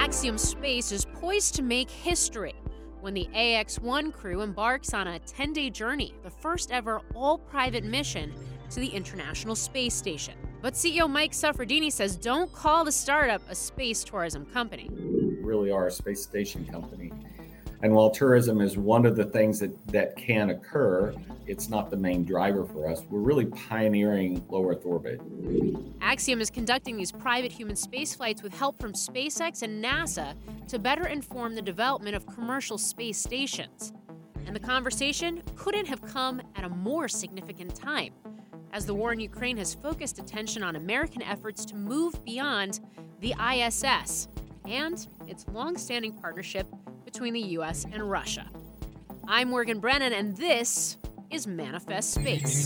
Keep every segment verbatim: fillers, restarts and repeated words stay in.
Axiom Space is poised to make history when the A X one crew embarks on a ten-day journey, the first ever all-private mission to the International Space Station. But C E O Mike Suffredini says don't call the startup a space tourism company. We really are a space station company. And while tourism is one of the things that, that can occur, it's not the main driver for us. We're really pioneering low Earth orbit. Axiom is conducting these private human space flights with help from SpaceX and NASA to better inform the development of commercial space stations. And the conversation couldn't have come at a more significant time, as the war in Ukraine has focused attention on American efforts to move beyond the I S S and its long-standing partnership between the U S and Russia. I'm Morgan Brennan, and this is Manifest Space.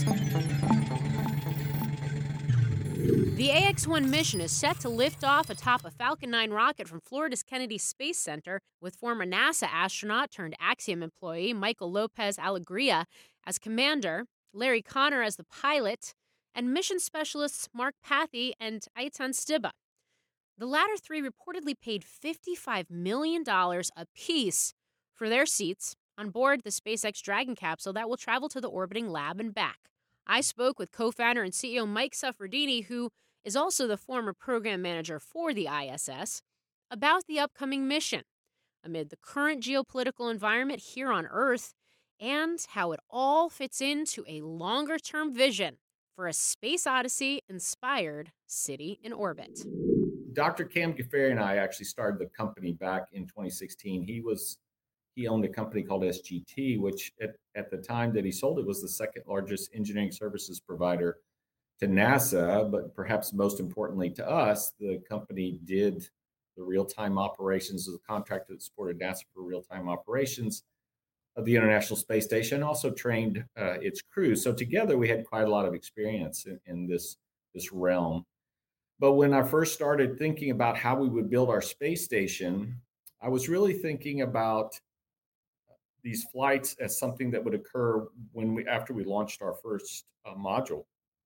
The A X one mission is set to lift off atop a Falcon nine rocket from Florida's Kennedy Space Center, with former NASA astronaut turned Axiom employee Michael Lopez Alegria as commander, Larry Connor as the pilot, and mission specialists Mark Pathy and Eitan Stiba. The latter three reportedly paid fifty-five million dollars apiece for their seats on board the SpaceX Dragon capsule that will travel to the orbiting lab and back. I spoke with co-founder and C E O Mike Suffredini, who is also the former program manager for the I S S, about the upcoming mission amid the current geopolitical environment here on Earth and how it all fits into a longer-term vision for a space odyssey-inspired city in orbit. Doctor Cam Ghaffari and I actually started the company back in twenty sixteen. He was he owned a company called S G T, which at, at the time that he sold it was the second largest engineering services provider to NASA. But perhaps most importantly to us, the company did the real-time operations as a contractor that supported NASA for real-time operations of the International Space Station, also trained uh, its crew. So together we had quite a lot of experience in, in this, this realm. But when I first started thinking about how we would build our space station, I was really thinking about these flights as something that would occur when we after we launched our first uh, module,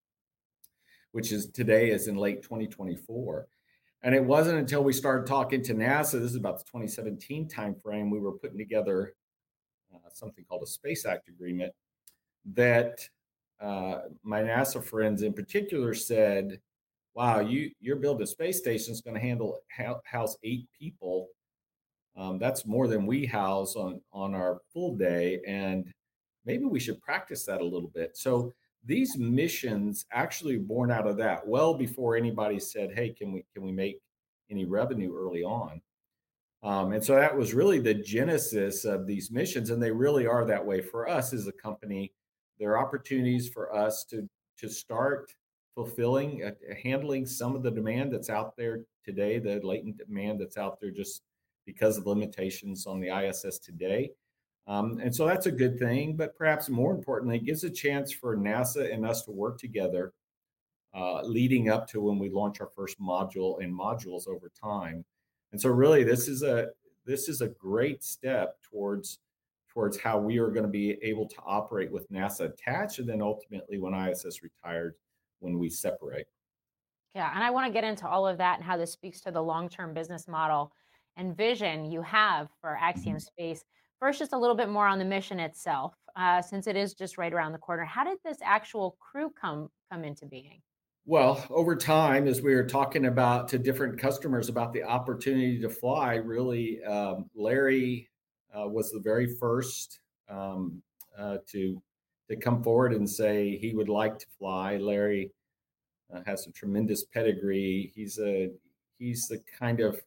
which is today is in late twenty twenty-four. And it wasn't until we started talking to NASA, this is about the twenty seventeen timeframe, we were putting together uh, something called a Space Act Agreement, that uh, my NASA friends in particular said, wow, you, you're building a space station that's going to handle house eight people. Um, that's more than we house on, on our full day. And maybe we should practice that a little bit. So these missions actually born out of that well before anybody said, hey, can we, can we make any revenue early on? Um, and so that was really the genesis of these missions. And they really are that way for us as a company. There are opportunities for us to, to start fulfilling, uh, handling some of the demand that's out there today, the latent demand that's out there just because of limitations on the I S S today. Um, and so that's a good thing, but perhaps more importantly, it gives a chance for NASA and us to work together uh, leading up to when we launch our first module and modules over time. And so really this is a this is a great step towards towards how we are going to be able to operate with NASA attached, and then ultimately when I S S retired, when we separate. Yeah, and I want to get into all of that and how this speaks to the long-term business model and vision you have for Axiom Mhm. Space. First, just a little bit more on the mission itself, uh, since it is just right around the corner. How did this actual crew come come into being? Well, over time, as we were talking about to different customers about the opportunity to fly, really, um, Larry uh, was the very first um, uh, to to come forward and say he would like to fly. Larry uh, has a tremendous pedigree. He's a he's the kind of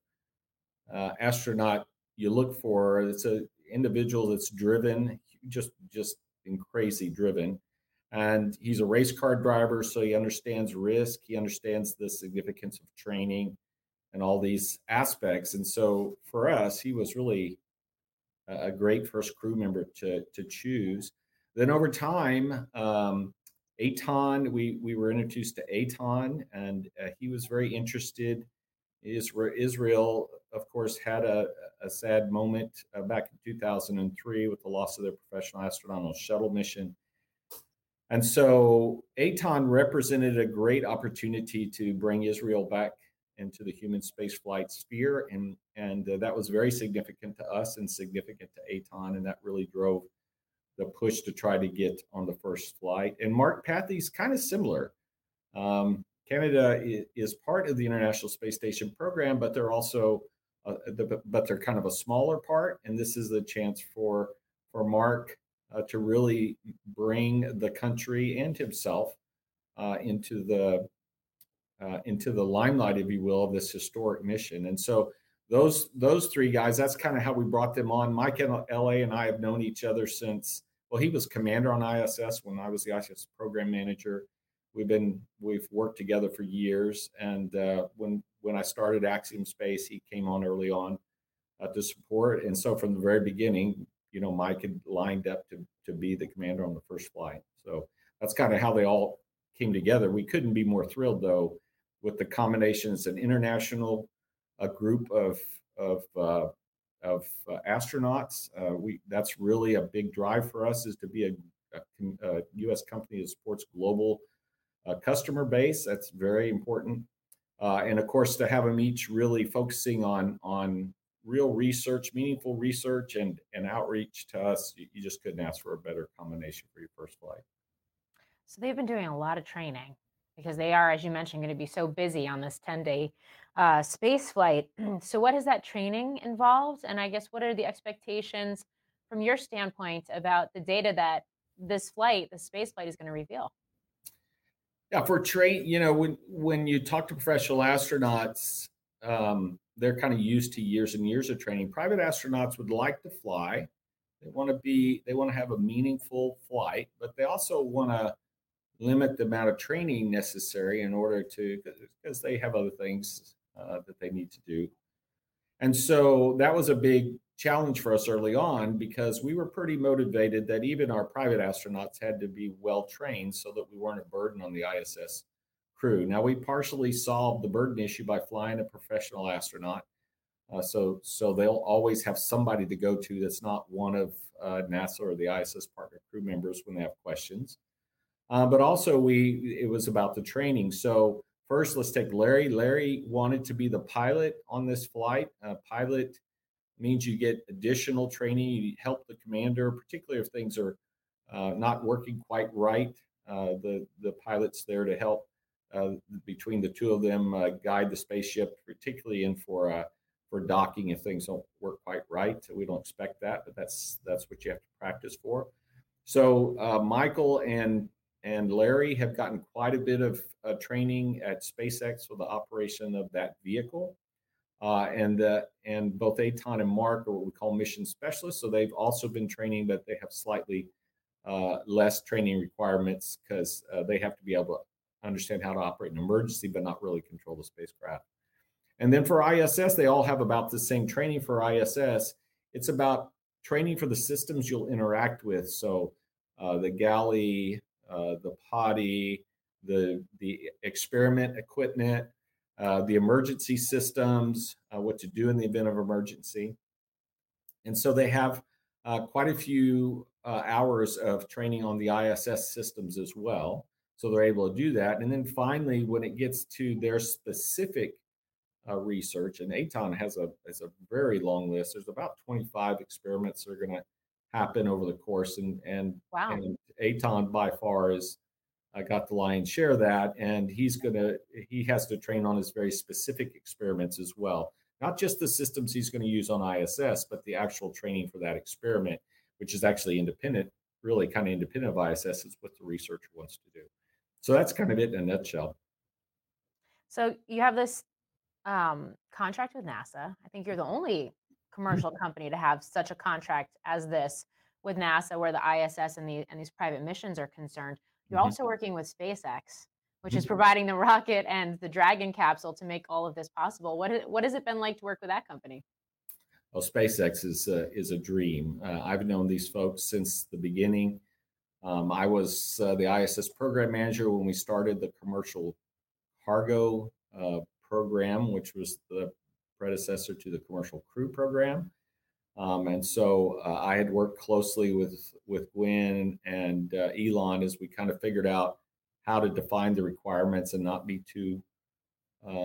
uh, astronaut you look for. It's a individual that's driven, just just in crazy driven, and he's a race car driver, so he understands risk. He understands the significance of training and all these aspects. And so for us, he was really a a great first crew member to to choose. Then over time, um, Eitan, we we were introduced to Eitan, and uh, he was very interested. Isra- Israel, of course, had a, a sad moment uh, back in two thousand three with the loss of their professional astronaut on a shuttle mission. And so Eitan represented a great opportunity to bring Israel back into the human spaceflight sphere, and and uh, that was very significant to us and significant to Aton, and that really drove the push to try to get on the first flight. And Mark Pathy's kind of similar. Um, Canada is, is part of the International Space Station program, but they're also uh, the, but they're kind of a smaller part, and this is the chance for for Mark uh, to really bring the country and himself uh, into the uh, into the limelight, if you will, of this historic mission. And so those those three guys, that's kind of how we brought them on. Mike in L A and I have known each other since, well, he was commander on I S S when I was the I S S program manager. We've been we've worked together for years, and uh, when when I started Axiom Space, he came on early on uh, to support. And so from the very beginning, you know, Mike had lined up to to be the commander on the first flight. So that's kind of how they all came together. We couldn't be more thrilled, though, with the combination. It's an international a group of of uh, of uh, astronauts. Uh, we that's really a big drive for us, is to be a, a, a U S company that supports global uh, customer base. That's very important, uh, and of course to have them each really focusing on on real research, meaningful research, and and outreach to us. You, you just couldn't ask for a better combination for your first flight. So they've been doing a lot of training because they are, as you mentioned, going to be so busy on this ten-day uh, space flight. So what has that training involved? And I guess what are the expectations from your standpoint about the data that this flight, the space flight, is going to reveal? Yeah, for train, you know, when when you talk to professional astronauts, um, they're kind of used to years and years of training. Private astronauts would like to fly. They want to be, they want to have a meaningful flight, but they also want to limit the amount of training necessary in order to, because they have other things uh, that they need to do. And so that was a big challenge for us early on, because we were pretty motivated that even our private astronauts had to be well trained so that we weren't a burden on the I S S crew. Now, we partially solved the burden issue by flying a professional astronaut. Uh, so, so they'll always have somebody to go to that's not one of uh, NASA or the I S S partner crew members when they have questions. Uh, but also, we it was about the training. So first, let's take Larry. Larry wanted to be the pilot on this flight. Uh, pilot means you get additional training. You help the commander, particularly if things are uh, not working quite right. Uh, the the pilot's there to help uh, between the two of them uh, guide the spaceship, particularly in for uh, for docking if things don't work quite right. We don't expect that, but that's that's what you have to practice for. So uh, Michael and and Larry have gotten quite a bit of uh, training at SpaceX for the operation of that vehicle. Uh, and uh, and both Aton and Mark are what we call mission specialists. So they've also been training, but they have slightly uh, less training requirements, because uh, they have to be able to understand how to operate an emergency, but not really control the spacecraft. And then for I S S, they all have about the same training. For I S S, it's about training for the systems you'll interact with. So uh, the galley, uh, the potty, the the experiment equipment, uh, the emergency systems, uh, what to do in the event of emergency. And so they have uh, quite a few uh, hours of training on the I S S systems as well. So they're able to do that. And then finally, when it gets to their specific uh, research, and Aton has a has a very long list. There's about twenty-five experiments that are going to happen over the course, and and Wow. and Aton by far is I uh, got the lion's share of that, and he's gonna he has to train on his very specific experiments as well. Not just the systems he's going to use on I S S, but the actual training for that experiment, which is actually independent, really kind of independent of I S S. Is what the researcher wants to do. So that's kind of it in a nutshell. So you have this um, contract with NASA. I think you're the only commercial company to have such a contract as this with NASA, where the I S S and, the, and these private missions are concerned. You're Mhm. also working with SpaceX, which Mhm. is providing the rocket and the Dragon capsule to make all of this possible. What, i- what has it been like to work with that company? Well, SpaceX is uh, is a dream. Uh, I've known these folks since the beginning. Um, I was uh, the I S S program manager when we started the commercial cargo uh, program, which was the predecessor to the commercial crew program. Um, and so uh, I had worked closely with with Gwen and uh, Elon as we kind of figured out how to define the requirements and not be too um,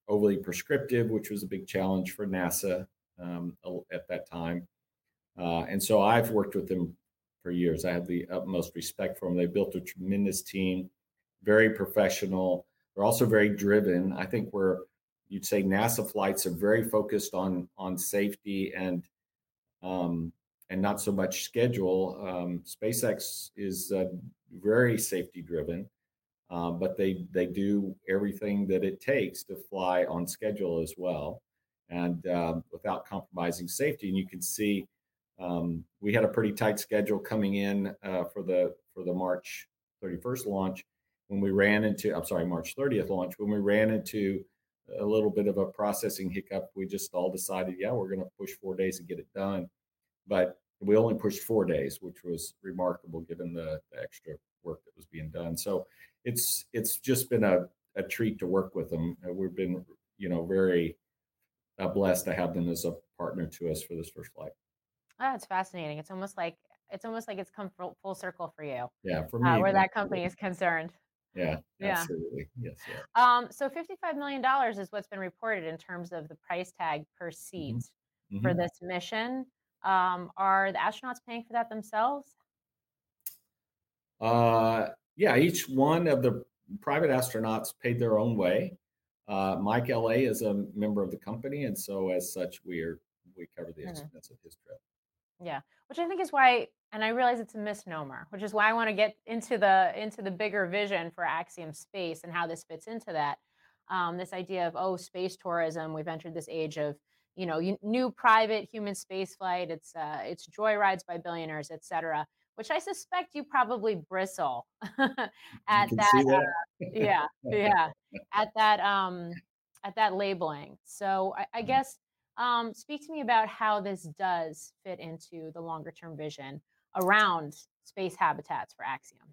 overly prescriptive, which was a big challenge for NASA um, at that time. Uh, and so I've worked with them for years. I have the utmost respect for them. They built a tremendous team, very professional. They're also very driven. I think where you'd say NASA flights are very focused on on safety and um, and not so much schedule. Um, SpaceX is uh, very safety driven, uh, but they they do everything that it takes to fly on schedule as well, and um, without compromising safety. And you can see um, we had a pretty tight schedule coming in uh, for the for the March thirty-first launch. When we ran into, I'm sorry, March thirtieth launch, when we ran into a little bit of a processing hiccup, we just all decided, yeah, we're going to push four days and get it done. But we only pushed four days, which was remarkable given the, the extra work that was being done. So it's it's just been a, a treat to work with them. Uh, we've been, you know, very uh, blessed to have them as a partner to us for this first flight. Oh, it's fascinating. It's almost like it's almost like it's come full, full circle for you, Yeah, for uh, me. where that company is concerned. Yeah, Yeah. absolutely. Yes, yeah. Um, so fifty-five million dollars is what's been reported in terms of the price tag per seat Mm-hmm. for Mm-hmm. this mission. Um, are the astronauts paying for that themselves? Uh, yeah, each one of the private astronauts paid their own way. Uh, Mike L A is a member of the company, and so as such, we are we cover the Mhm. expense of his trip. Yeah, which I think is why, and I realize it's a misnomer, which is why I want to get into the into the bigger vision for Axiom Space and how this fits into that. Um, this idea of, oh, space tourism. We've entered this age of, you know, you, new private human space flight. It's uh, it's joyrides by billionaires, et cetera. Which I suspect you probably bristle You at can see that. Uh, that. yeah, yeah, at that um, at that labeling. So I, I guess um, speak to me about how this does fit into the longer term vision around space habitats for Axiom.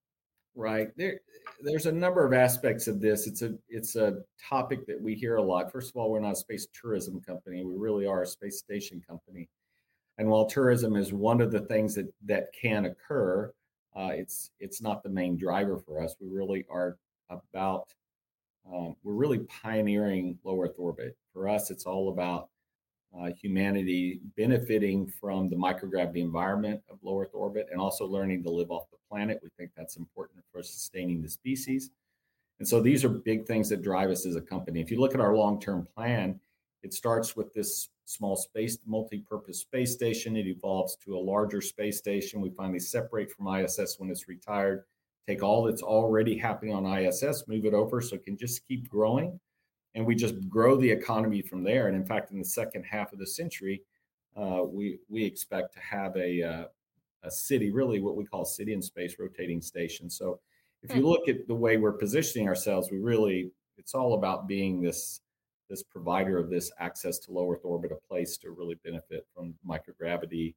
Right. There there's a number of aspects of this. It's a it's a topic that we hear a lot. First of all, we're not a space tourism company. We really are a space station company. And while tourism is one of the things that that can occur, uh, it's it's not the main driver for us. We really are about um, we're really pioneering low Earth orbit. For us, it's all about uh, humanity benefiting from the microgravity environment of low Earth orbit and also learning to live off the planet. We think that's important for sustaining the species. And so these are big things that drive us as a company. If you look at our long term plan, it starts with this small space, multi purpose space station. It evolves to a larger space station. We finally separate from I S S when it's retired, take all that's already happening on I S S, move it over so it can just keep growing and we just grow the economy from there. And in fact, in the second half of the century, uh, we we expect to have a uh, a city, really what we call city in space rotating station. So if Hmm. you look at the way we're positioning ourselves, we really it's all about being this this provider of this access to low Earth orbit, a place to really benefit from microgravity,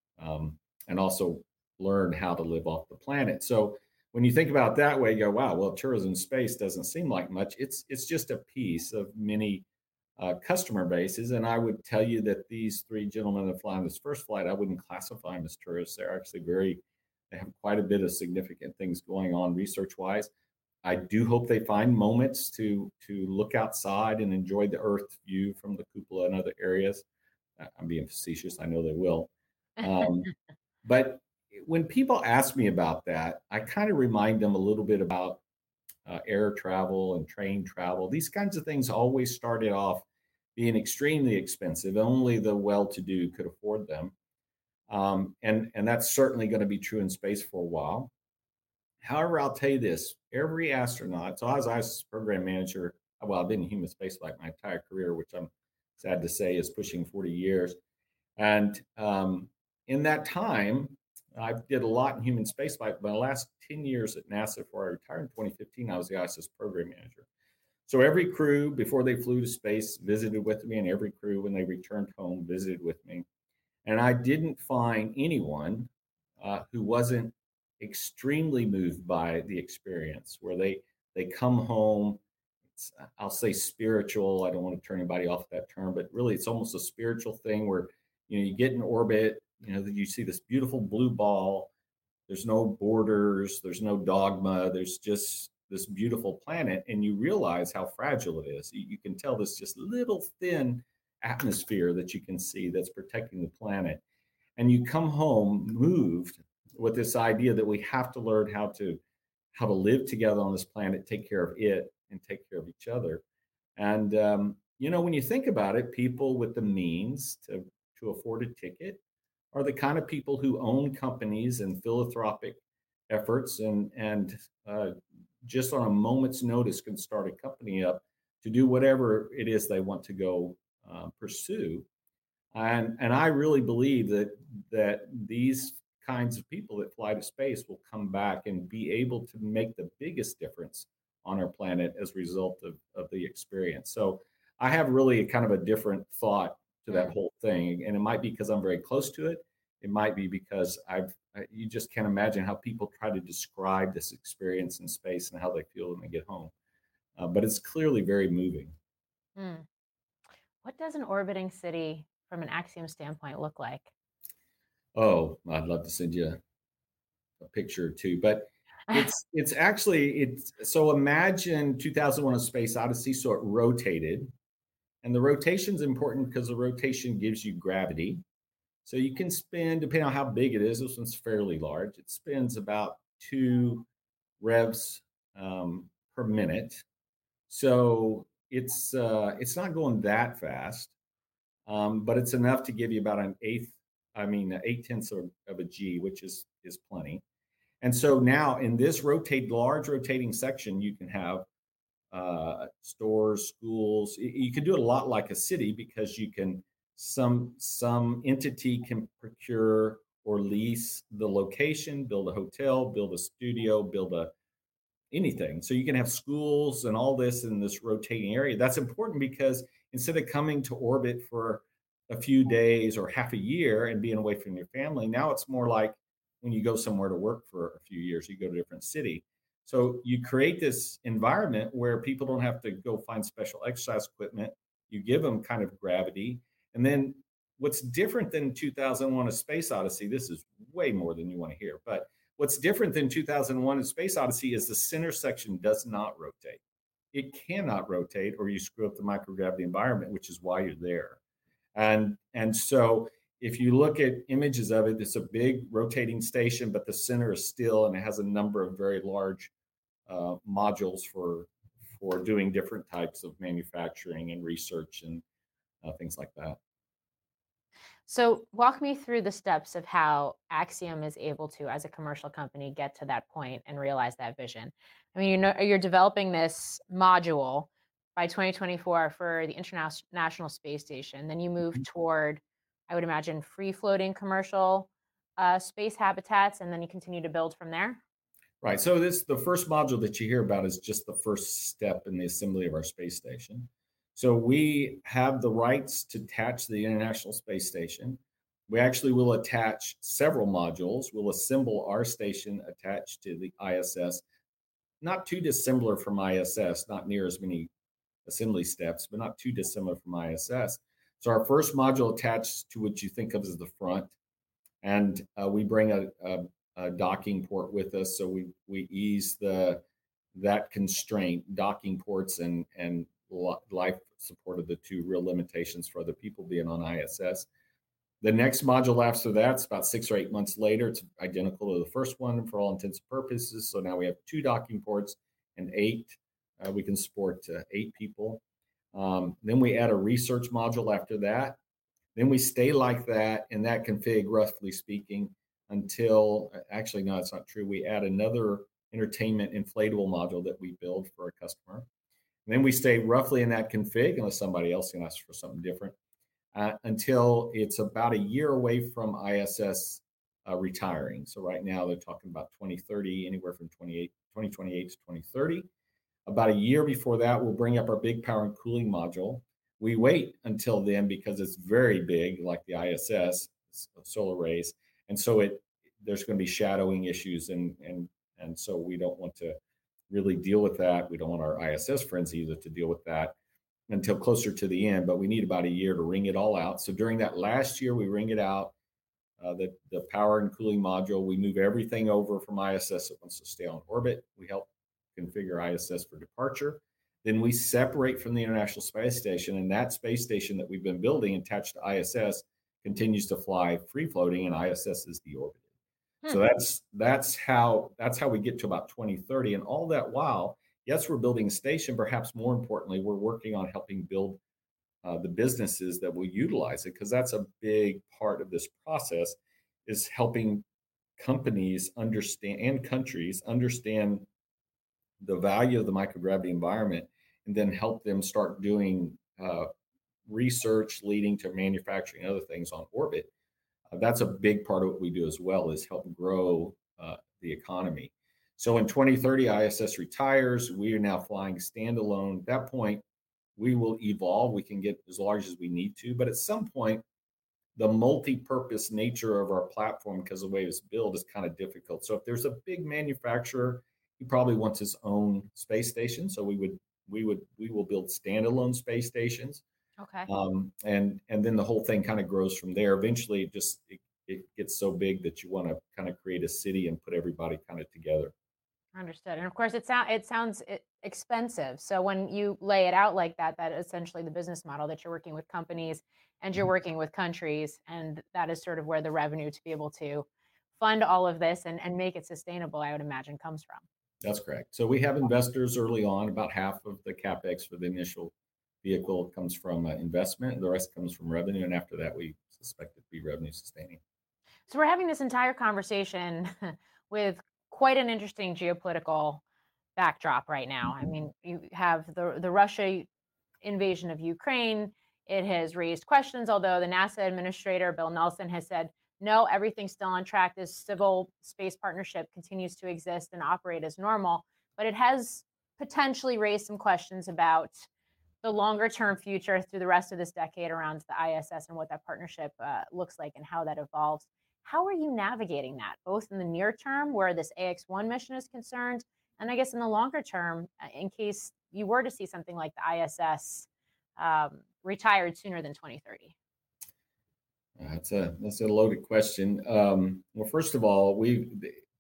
um, and also learn how to live off the planet. So when you think about it that way, you go, wow, well, tourism space doesn't seem like much. It's it's just a piece of many uh, customer bases. And I would tell you that these three gentlemen that fly on this first flight, I wouldn't classify them as tourists. They're actually very, they have quite a bit of significant things going on research wise. I do hope they find moments to to look outside and enjoy the Earth view from the cupola and other areas. I'm being facetious. I know they will. Um, but when people ask me about that, I kind of remind them a little bit about uh, air travel and train travel. These kinds of things always started off being extremely expensive. Only the well-to-do could afford them, um, and and that's certainly going to be true in space for a while. However, I'll tell you this: every astronaut. So I was I was program manager. Well, I've been in human spaceflight my entire career, which I'm sad to say is pushing forty years. And um, in that time, I did a lot in human spaceflight. But the last ten years at NASA, before I retired in twenty fifteen, I was the I S S program manager. So every crew, before they flew to space, visited with me, and every crew, when they returned home, visited with me. And I didn't find anyone uh, who wasn't extremely moved by the experience, where they they come home. It's, I'll say spiritual. I don't want to turn anybody off that term, but really, it's almost a spiritual thing where you know you get in orbit. You know, you see this beautiful blue ball. There's no borders. There's no dogma. There's just this beautiful planet, and you realize how fragile it is. You, you can tell this just little thin atmosphere that you can see that's protecting the planet. And you come home moved with this idea that we have to learn how to how to live together on this planet, take care of it, and take care of each other. And um, you know, when you think about it, people with the means to to afford a ticket are the kind of people who own companies and philanthropic efforts, and and uh, just on a moment's notice can start a company up to do whatever it is they want to go uh, pursue. And and I really believe that that these kinds of people that fly to space will come back and be able to make the biggest difference on our planet as a result of, of the experience. So I have really a kind of a different thought to that Mm. whole thing. And it might be because I'm very close to it. It might be because I've I- you just can't imagine how people try to describe this experience in space and how they feel when they get home. Uh, but it's clearly very moving. Mm. What does an orbiting city from an Axiom standpoint look like? Oh, I'd love to send you a picture or two, but it's it's actually it's so imagine two thousand one: A Space Odyssey. So it rotated, and the rotation's important because the rotation gives you gravity. So you can spin, depending on how big it is. This one's fairly large. It spins about two revs um, per minute. So it's uh, it's not going that fast, um, but it's enough to give you about an eighth. I mean, eight tenths of, of a G, which is is plenty. And so now in this rotate large rotating section, you can have uh, stores, schools. Y- You can do it a lot like a city because you can some some entity can procure or lease the location, build a hotel, build a studio, build a anything. So you can have schools and all this in this rotating area. That's important because instead of coming to orbit for a few days or half a year and being away from your family, now it's more like when you go somewhere to work for a few years, you go to a different city. So you create this environment where people don't have to go find special exercise equipment. You give them kind of gravity. And then what's different than two thousand one: A Space Odyssey, this is way more than you want to hear, but what's different than two thousand one: A Space Odyssey is the center section does not rotate. It cannot rotate, or you screw up the microgravity environment, which is why you're there. And and so if you look at images of it, it's a big rotating station, but the center is still, and it has a number of very large uh, modules for for doing different types of manufacturing and research and uh, things like that. So, walk me through the steps of how Axiom is able to, as a commercial company, get to that point and realize that vision. I mean, you know, you're developing this module by twenty twenty-four for the International Space Station. Then you move toward, I would imagine, free floating commercial uh, space habitats, and then you continue to build from there. Right. So this the first module that you hear about is just the first step in the assembly of our space station. So we have the rights to attach the International Space Station. We actually will attach several modules. We'll assemble our station attached to the I S S, not too dissimilar from I S S, not near as many assembly steps, but not too dissimilar from I S S. So our first module attached to what you think of as the front, and uh, we bring a, a, a docking port with us, so we we ease the that constraint. Docking ports and and life support are the two real limitations for other people being on I S S. The next module after that's about six or eight months later. It's identical to the first one for all intents and purposes. So now we have two docking ports and eight. Uh, we can support uh, eight people. Um, then we add a research module after that. Then we stay like that in that config, roughly speaking, until actually, no, it's not true. We add another entertainment inflatable module that we build for a customer. And then we stay roughly in that config, unless somebody else can ask for something different, uh, until it's about a year away from I S S uh, retiring. So right now they're talking about twenty thirty, anywhere from twenty-eight, twenty twenty-eight to twenty thirty. About a year before that, we'll bring up our big power and cooling module. We wait until then because it's very big, like the I S S solar arrays, and so it there's going to be shadowing issues, and and and so we don't want to really deal with that. We don't want our I S S friends either to deal with that until closer to the end. But we need about a year to wring it all out. So during that last year, we wring it out. Uh, the the power and cooling module, we move everything over from I S S that wants to stay on orbit. We help configure I S S for departure. Then we separate from the International Space Station, and that space station that we've been building attached to I S S continues to fly free floating, and I S S is deorbited. Hmm. So that's that's how that's how we get to about twenty thirty, and all that while, yes, we're building a station. Perhaps more importantly, we're working on helping build uh, the businesses that will utilize it, because that's a big part of this process, is helping companies understand and countries understand the value of the microgravity environment, and then help them start doing uh, research leading to manufacturing other things on orbit. Uh, that's a big part of what we do as well, is help grow uh, the economy. So in twenty thirty, I S S retires. We are now flying standalone. At that point, we will evolve. We can get as large as we need to, but at some point, the multi-purpose nature of our platform, because the way it's built, is kind of difficult. So if there's a big manufacturer, he probably wants his own space station. So we would we would we will build standalone space stations, Okay. um, and and then the whole thing kind of grows from there. Eventually, it just it, it gets so big that you want to kind of create a city and put everybody kind of together. Understood. And of course, it sound it sounds e expensive. So when you lay it out like that, that essentially the business model that you're working with companies and you're Mhm. working with countries, and that is sort of where the revenue to be able to fund all of this and and make it sustainable, I would imagine, comes from. That's correct. So we have investors early on. About half of the capex for the initial vehicle comes from uh, investment. The rest comes from revenue, and after that, we suspect it to be revenue sustaining. So we're having this entire conversation with quite an interesting geopolitical backdrop right now. I Mhm. mean, you have the the Russia invasion of Ukraine. It has raised questions, although the NASA administrator, Bill Nelson, has said, no, everything's still on track. This civil space partnership continues to exist and operate as normal. But it has potentially raised some questions about the longer term future through the rest of this decade around the I S S and what that partnership uh, looks like and how that evolves. How are you navigating that, both in the near term, where this A X one mission is concerned, and I guess in the longer term, uh, in case you were to see something like the I S S um, retired sooner than twenty thirty? Uh, That's a that's a loaded question. Um, well, first of all, we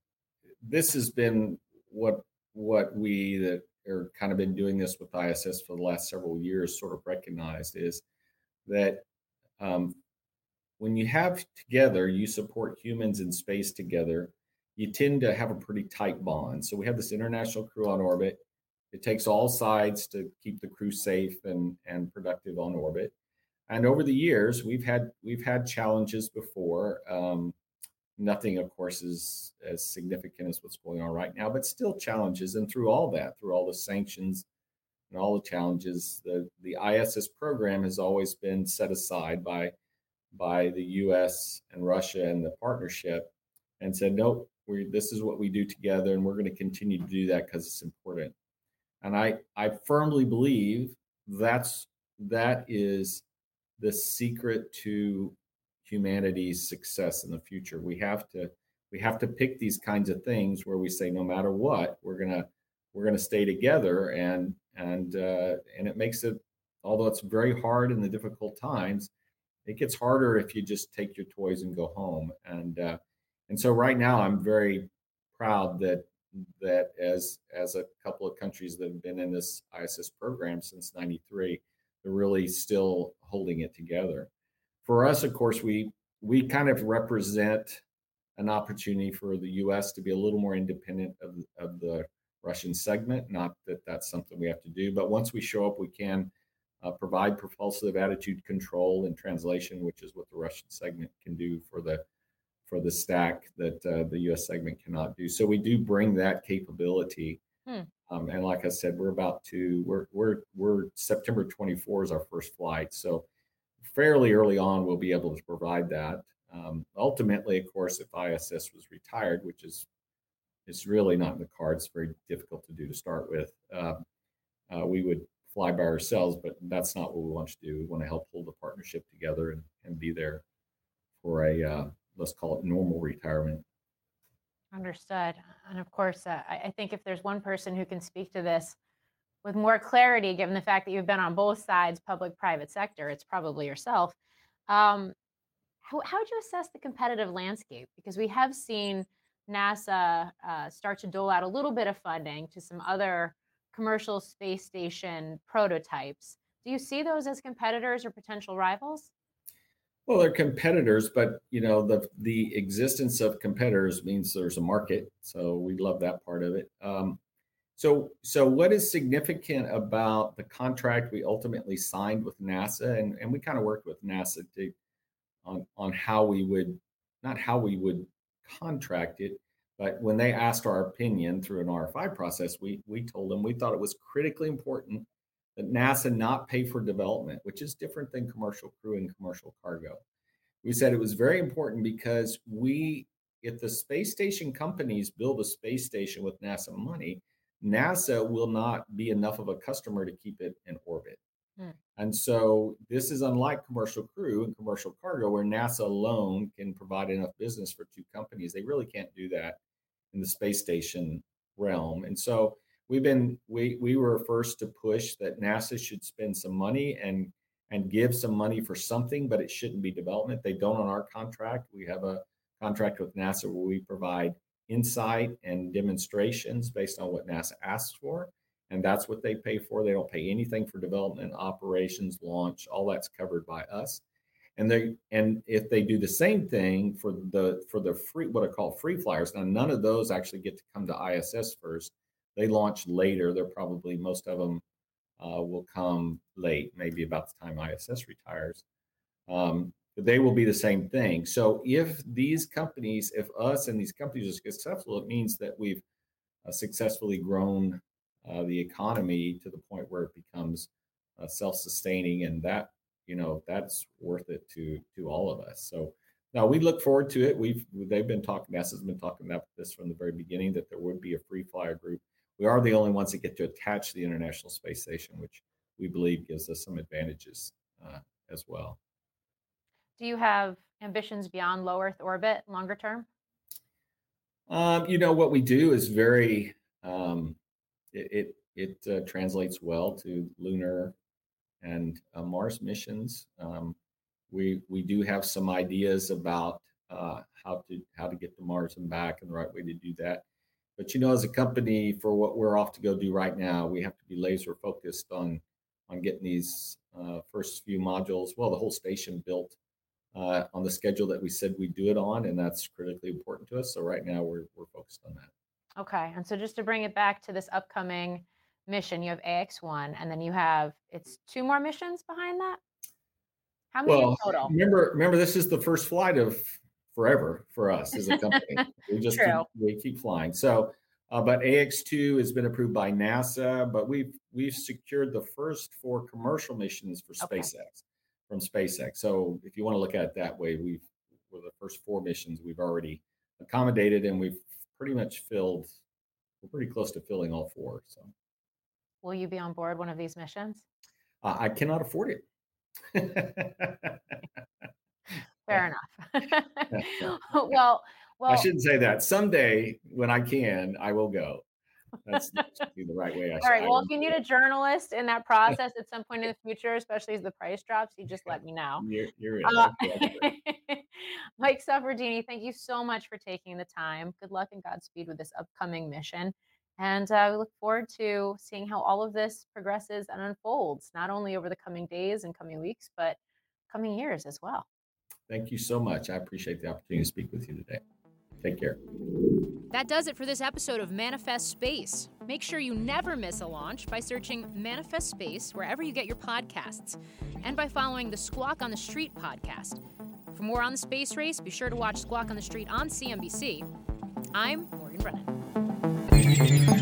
this has been what what we that are kind of been doing this with I S S for the last several years sort of recognized, is that um, when you have together, you support humans in space together, you tend to have a pretty tight bond. So we have this international crew on orbit. It takes all sides to keep the crew safe and, and productive on orbit. And over the years, we've had we've had challenges before. Um, nothing, of course, is as significant as what's going on right now, but still challenges. And through all that, through all the sanctions and all the challenges, the the I S S program has always been set aside by by the U S and Russia and the partnership, and said, nope, we this is what we do together, and we're going to continue to do that because it's important. And I I firmly believe that's that is the secret to humanity's success in the future. We have to we have to pick these kinds of things where we say, no matter what, we're gonna we're gonna stay together, and and uh, and it makes it, although it's very hard in the difficult times, it gets harder if you just take your toys and go home. And uh, and so right now, I'm very proud that that as as a couple of countries that have been in this I S S program since ninety-three, they're really still holding it together. For us, of course, we we kind of represent an opportunity for the U S to be a little more independent of, of the Russian segment. Not that that's something we have to do, but once we show up, we can uh, provide propulsive attitude control and translation, which is what the Russian segment can do for the for the stack that uh, the U S segment cannot do. So we do bring that capability. Hmm. Um, and like I said, we're about to we're we're we're September twenty-fourth is our first flight. So fairly early on, we'll be able to provide that. Um, ultimately, of course, if I S S was retired, which is is really not in the cards, very difficult to do to start with, uh, uh, we would fly by ourselves. But that's not what we want to do. We want to help hold the partnership together, and, and be there for a uh, let's call it normal retirement. Understood. And of course, uh, I, I think if there's one person who can speak to this with more clarity, given the fact that you've been on both sides, public, private sector, it's probably yourself. Um, how, how would you assess the competitive landscape? Because we have seen NASA uh, start to dole out a little bit of funding to some other commercial space station prototypes. Do you see those as competitors or potential rivals? Well, they're competitors, but you know the the existence of competitors means there's a market. So we love that part of it. Um, so so what is significant about the contract we ultimately signed with NASA, and, and we kind of worked with NASA to on on how we would not how we would contract it, but when they asked our opinion through an R F I process, we we told them we thought it was critically important that NASA not pay for development, which is different than commercial crew and commercial cargo. We said it was very important because we, if the space station companies build a space station with NASA money, NASA will not be enough of a customer to keep it in orbit. Hmm. And so this is unlike commercial crew and commercial cargo, where NASA alone can provide enough business for two companies. They really can't do that in the space station realm. And so we've been we we were first to push that NASA should spend some money and and give some money for something, but it shouldn't be development. They don't on our contract. We have a contract with NASA where we provide insight and demonstrations based on what NASA asks for. And that's what they pay for. They don't pay anything for development, operations, launch, all that's covered by us. And they and if they do the same thing for the for the free what I call free flyers, now none of those actually get to come to I S S first. They launch later. They're probably most of them uh, will come late, maybe about the time I S S retires. Um, but they will be the same thing. So if these companies, if us and these companies are successful, it means that we've uh, successfully grown uh, the economy to the point where it becomes uh, self-sustaining, and that you know that's worth it to to all of us. So now we look forward to it. We've they've been talking. NASA's been talking about this from the very beginning, that there would be a free flyer group. We are the only ones that get to attach to the International Space Station, which we believe gives us some advantages uh, as well. Do you have ambitions beyond low Earth orbit longer term? Um, you know, what we do is very, um, it it, it uh, translates well to lunar and uh, Mars missions. Um, we we do have some ideas about uh, how to how to get to Mars and back, and the right way to do that. But you know, as a company, for what we're off to go do right now, we have to be laser focused on on getting these uh, first few modules, well, the whole station built uh, on the schedule that we said we'd do it on, and that's critically important to us. So right now, we're we're focused on that. Okay, and so just to bring it back to this upcoming mission, you have A X one, and then you have it's two more missions behind that. How many well, in total? Remember, remember, this is the first flight of forever for us as a company. we just True. Keep, we keep flying. So, uh, but A X two has been approved by NASA, but we've we've secured the first four commercial missions for SpaceX okay. from SpaceX. So, if you want to look at it that way, we've for the first four missions we've already accommodated, and we've pretty much filled. We're pretty close to filling all four. So, will you be on board one of these missions? Uh, I cannot afford it. Fair enough. well, well, I shouldn't say that. Someday, when I can, I will go. That's be the right way. I All right. I well, if you need it. a journalist in that process at some point in the future, especially as the price drops, you just let me know. You're, you're in. Uh, okay. Mike Suffredini, thank you so much for taking the time. Good luck and Godspeed with this upcoming mission. And uh, we look forward to seeing how all of this progresses and unfolds, not only over the coming days and coming weeks, but coming years as well. Thank you so much. I appreciate the opportunity to speak with you today. Take care. That does it for this episode of Manifest Space. Make sure you never miss a launch by searching Manifest Space wherever you get your podcasts, and by following the Squawk on the Street podcast. For more on the space race, be sure to watch Squawk on the Street on C N B C. I'm Morgan Brennan.